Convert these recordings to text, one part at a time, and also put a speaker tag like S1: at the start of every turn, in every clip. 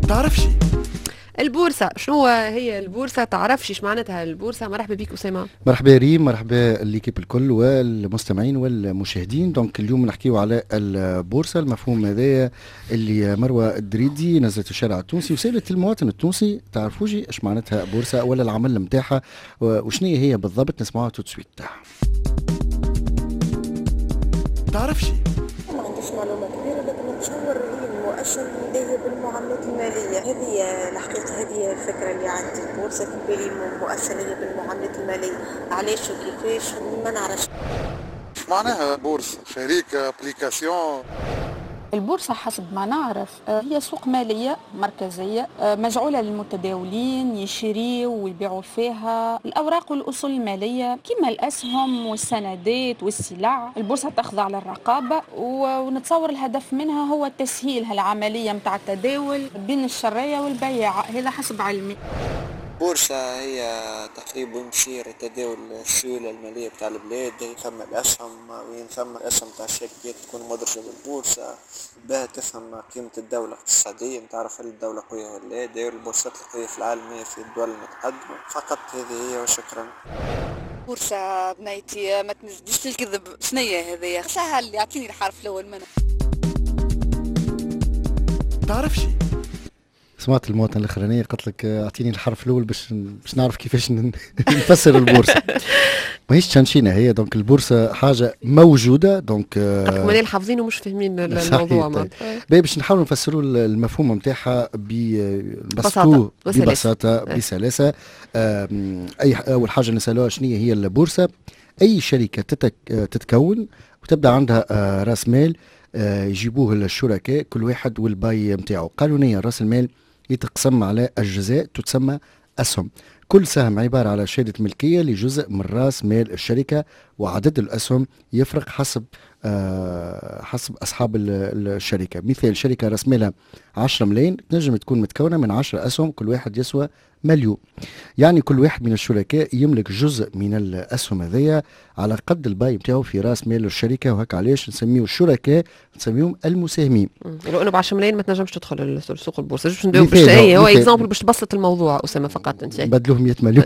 S1: تعرفش
S2: البورصة شنو هي البورصة؟ تعرفش ايش معناتها البورصة؟ مرحبا بك أسامة.
S3: مرحبا ريم، مرحبا الليكيب الكل والمستمعين والمشاهدين. دونك اليوم نحكيو على البورصة، المفهوم هذايا اللي مروة الدريدي نزلت الشارع التونسي وسالت المواطن التونسي تعرفوجي ايش معناتها بورصة ولا العمل نتاعها وشنو هي بالضبط. نسمعوها تو سويت.
S1: تعرفش
S4: ما عنديش معلومة كبيرة، لكن نتصور هي المؤسسة اللي هي بالمعاملات المالية. هذه الحقيقة، هذه الفكرة اللي عند البورصة في بالي، المؤسسة اللي هي بالمعاملات المالية. علاش وكيفاش ما نعرفش.
S5: معناها بورصة شركة ابليكاسيون.
S6: البورصة حسب ما نعرف هي سوق مالية مركزية مجعولة للمتداولين يشتريوا ويبيعوا فيها الأوراق والأصول المالية كما الأسهم والسندات والسلع. البورصة تخضع للرقابة ونتصور الهدف منها هو تسهيل العملية متاع التداول بين الشراية والبيع، هذا حسب علمي.
S7: البورصة هي تقريبا مسير تداول السيولة المالية بتاع البلاد، ثم الأسهم وين ثم الأسهم بتاع الشركات تكون مدرجة بالبورصة، بها تفهم قيمة الدولة اقتصاديا، تعرف هل الدولة قوية ولا لا. داير البورصات القوية في العالم هي في الدول المتقدمة فقط. هذه هي وشكرا.
S8: بورصة بنيتي ما تنزلش الكذب، شنية هذه؟ سهل يعطيني الحرف الأول منها.
S1: تعرفش
S3: سمعت المواطن الاخرانيه قالت لك اعطيني الحرف الاول باش نعرف كيفاش نفسر البورصه. ماهيش تشنشينه هي. دونك البورصه حاجه موجوده. دونك
S2: ماني حافظين ومش فاهمين الموضوع.
S3: طيب. باش نحاولوا نفسروا المفهوم نتاعها ببساطه بسلاسه. اول حاجه نسالوها شنو هي البورصه. اي شركه تتكون وتبدا عندها راس مال يجيبوه الشركاء كل واحد والباي نتاعو. قانونيا راس المال يتقسم على أجزاء تسمى أسهم. كل سهم عبارة على شهادة ملكية لجزء من رأس مال الشركة، وعدد الأسهم يفرق حسب أصحاب الشركة. مثال شركة رأس مالها 10 ملايين تنجم تكون متكونة من 10 أسهم كل واحد يسوى مليون. يعني كل واحد من الشركاء يملك جزء من الأسهم هذيا على قد الباي نتاعو في راس مال الشركة. وهك علاش نسميو الشركاء نسميهم المساهمين.
S2: لو انه ب 10 ملايين ما تنجمش تدخل سوق البورصه. باش نديرو بالشيء هو اكزامبل باش تبسط الموضوع. اسامه فقط انت
S3: بدلوه 100 مليون.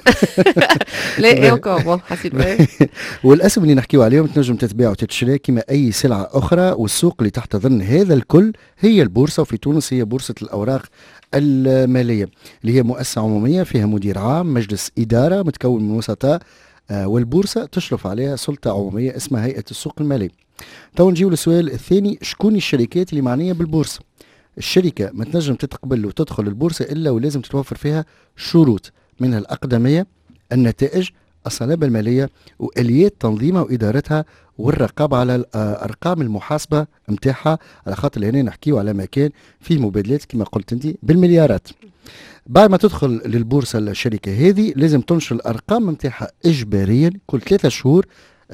S2: لا اوكي حسيت.
S3: والاسهم اللي نحكيو عليهم تنجم تتباع وتتشرى كما اي سلعه اخرى، والسوق اللي تحت ضمن هذا الكل هي البورصه. وفي تونس هي بورصه الاوراق الماليه اللي هي مؤسسه عموميه فيها مدير عام، مجلس اداره متكون من وسطاء، والبورصه تشرف عليها سلطه عموميه اسمها هيئه السوق المالي. تو نجيو للسؤال الثاني، شكون الشركات اللي معنيه بالبورصه؟ الشركه ما تنجم تتقبل وتدخل البورصه الا ولازم تتوفر فيها شروط، منها الاقدميه، النتائج، الصلابه الماليه، واليات تنظيمها وادارتها، والرقابه على ارقام المحاسبه نتاعها، على خاطر هنا نحكيو على مكان فيه مبادلات كما قلت انت بالمليارات. بعد ما تدخل للبورصه الشركه هذه لازم تنشر الارقام نتاعها اجباريا كل 3 شهور،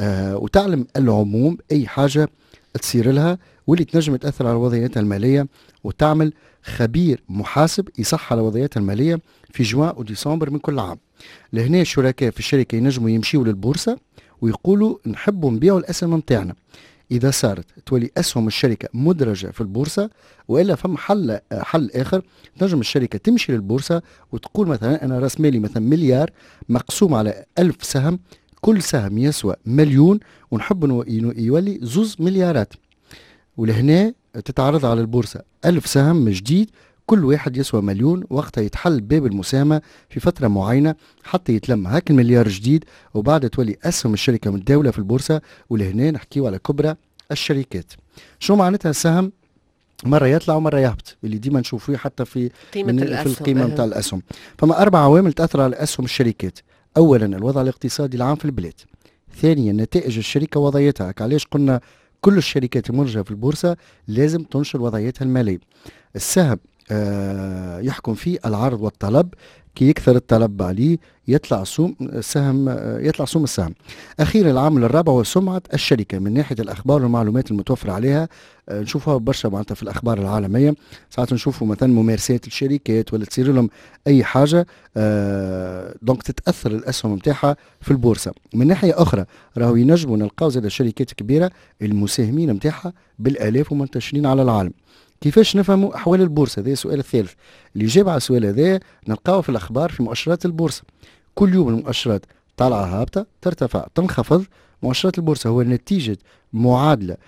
S3: وتعلم العموم اي حاجه تصير لها واللي تنجم تاثر على وضعيتها الماليه، وتعمل خبير محاسب يصح على وضعيتها الماليه في جوان وديسمبر من كل عام. لهنا الشركاء في الشركه ينجموا يمشيوا للبورصه ويقولوا نحبوا نبيعوا الاسهم نتاعنا. اذا صارت تولي اسهم الشركه مدرجه في البورصه، والا فما حل اخر، تنجم الشركه تمشي للبورصه وتقول مثلا انا راس مالي مثلا مليار مقسوم على 1000 سهم، كل سهم يسوى مليون ونحب يولي 2 مليارات. ولهنا تتعرض على البورصه 1000 سهم جديد كل واحد يسوى مليون. وقتها يتحل باب المساهمة في فترة معينة حتى يتلم هاك المليار جديد، وبعد تولي أسهم الشركة متداولة في البورصة. ولهنا نحكيو على كبرى الشركات. شو معناتها السهم؟ مرة يطلع ومرة يهبط، اللي ديما نشوفوه حتى في القيمة متاع الأسهم. فما 4 عوامل تأثر على أسهم الشركات. أولا الوضع الاقتصادي العام في البلاد. ثانيا نتائج الشركة وضعيتها. علاش قلنا كل الشركات المدرجة في البورصة لازم تنشر وضعيتها المالية. السهم يحكم فيه العرض والطلب، كي يكثر الطلب عليه يطلع سوم السهم. اخيرا العامل الرابع هو سمعه الشركه من ناحيه الاخبار والمعلومات المتوفره عليها. نشوفها برشا معناتها في الاخبار العالميه، ساعات نشوفوا مثلا ممارسات الشركات ولا تصير لهم اي حاجه، دونك تتاثر الاسهم نتاعها في البورصه. من ناحيه اخرى راهو ينجموا نلقاو زاد شركات كبيره المساهمين نتاعها بالالاف ومنتشرين على العالم. كيفاش نفهموا أحوال البورصة؟ هذا السؤال الثالث. الإجابة على السؤال هذا نلقاوه في الأخبار في مؤشرات البورصة. كل يوم المؤشرات طالعة هابطة، ترتفع، تنخفض. مؤشرات البورصة هو نتيجة معادلة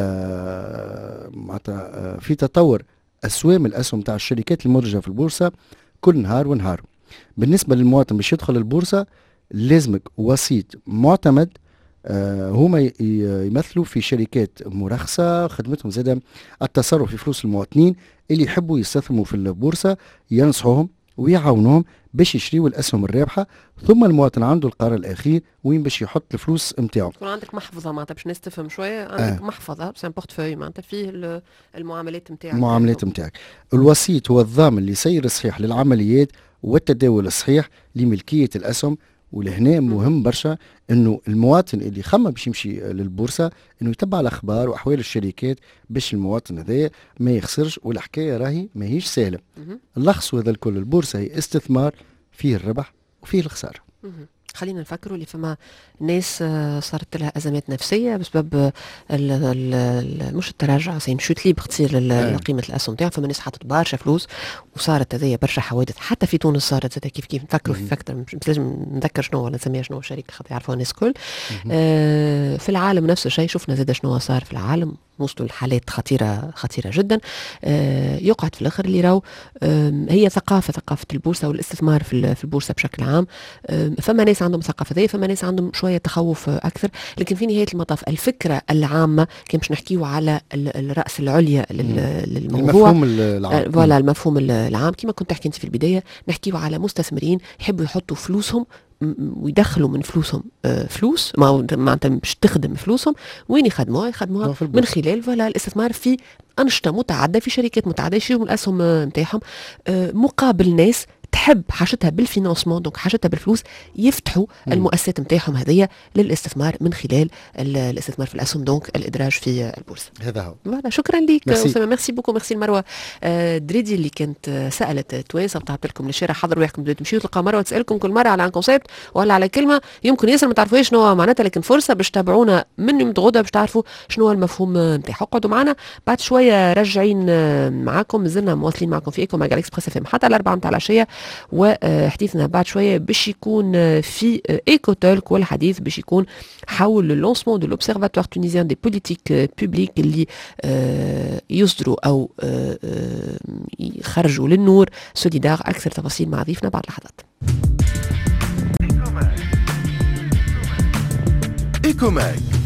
S3: في تطور أسوام الأسهم تاع الشركات المدرجة في البورصة كل نهار ونهار. بالنسبة للمواطن باش يدخل البورصة لازمك وسيط معتمد. هما يمثلوا في شركات مرخصة خدمتهم زادة التصرف في فلوس المواطنين اللي يحبوا يستثمروا في البورصة، ينصحوهم ويعاونوهم باش يشريوا الأسهم الرابحة. ثم المواطن عنده القرار الأخير وين باش يحط الفلوس نتاعو.
S2: يكون عندك محفظة معناتها باش الناس تفهم شوية، عندك محفظة سان بورتفوي معناتها فيه المعاملات نتاعك.
S3: المعاملات نتاعك. الوسيط هو الضامن اللي يسير الصحيح للعمليات والتداول الصحيح لملكية الأسهم. ولهنا مهم برشا انه المواطن اللي خمم باش يمشي للبورصه انه يتبع الاخبار واحوال الشركات باش المواطن هذا ما يخسرش. والحكايه راهي ماهيش سهله. اللخص هذا الكل، البورصه هي استثمار فيه الربح وفيه الخساره.
S2: خلينا نفكروا اللي فما ناس صارت لها ازمات نفسيه بسبب مش التراجع، سي شوت ليبر تصير قيمه الاسهم تاعها. فما ناس حطت برشا فلوس وصارت هذيا برشا حوادث. حتى في تونس صارت زاد كيف نفكروا في فاكتور، مش لازم نذكر شنو ولا نسميها شنو شركه خاطر يعرفوها الناس الكل. في العالم نفس الشيء، شفنا زاد شنو صار في العالم، وصلوا لحالات خطيره جدا. يقعد في الاخر اللي راهو هي ثقافه البورصه والاستثمار في البورصه بشكل عام. فما ناس عندهم ثقافه ذي، فما ناس عندهم شويه تخوف اكثر. لكن في نهايه المطاف الفكره العامه كان باش نحكيو على الراس العليا للموضوع،
S3: المفهوم العام.
S2: فوالا المفهوم العام كما كنت تحكي انت في البدايه. نحكيو على مستثمرين يحبوا يحطوا فلوسهم ويدخلوا من فلوسهم فلوس معناتها باش تخدم فلوسهم. وين يخدموها من خلال فوالا الاستثمار في أنشطة متعددة في شركات متعددة يشيروا الأسهم نتاعهم مقابل ناس تحب حاجتها بالفينانسمون، دونك حاجتها بالفلوس، يفتحوا المؤسسات نتاعهم هذيا للاستثمار من خلال الاستثمار في الاسهم، دونك الادراج في البورصه.
S3: هذا هو.
S2: فوالا شكرا لك اسامه، ميرسي بوكو. ميرسي لمروه دريدي اللي كانت سالت توانسه وطلعت لكم للشارع. حضروا وياكم بدأت تمشيوا تلقى مروه تسالكم كل مره على ان كونسيبت ولا على كلمه يمكن ياسر ما تعرفوش شنو معناتها، لكن فرصه باش تتابعونا من يوم غدا باش تعرفوا شنو هو المفهوم نتاعها. اقعدوا معنا بعد شويه راجعين معاكم، مازلنا مواصلين معكم في ايكو ماغال اكسبريس اف ام حتى على 4 نتاع العشيه. وحديثنا بعد شويه باش يكون في ايكو تولك، والحديث باش يكون حول اللونسمون دو لوبسيرفاتوار تونيزيان دي بوليتيك بوبليك اللي يصدروا او يخرجوا للنور سوليدار. اكثر تفاصيل مع ضيفنا بعد لحظات.
S1: ايكو ماك